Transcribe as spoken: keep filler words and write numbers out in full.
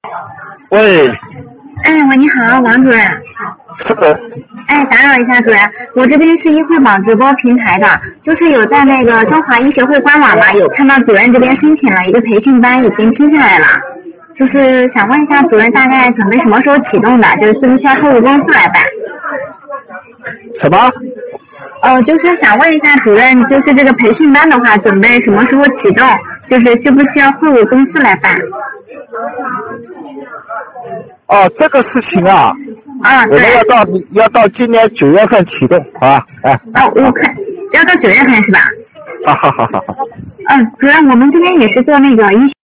喂， 哎，喂，你好，王主任。 是的。 哎，打扰一下，主任，我这边是医惠网直播平台的，就是有在那个中华医学会官网嘛，有看到主任这边申请了一个培训班，已经批下来了。就是想问一下主任，大概准备什么时候启动的？就是需不需要透过公司来办？ 什么？ 呃，就是想问一下主任，就是这个培训班的话，准备什么时候启动？就是需不需要透过公司来办？ 哦，这个事情啊， 啊， 我们要到要到今年九月份启动，好吧？哎， 哦，我看要到九月份是吧？ 好好好好好。 嗯，主任，我们这边也是做那个医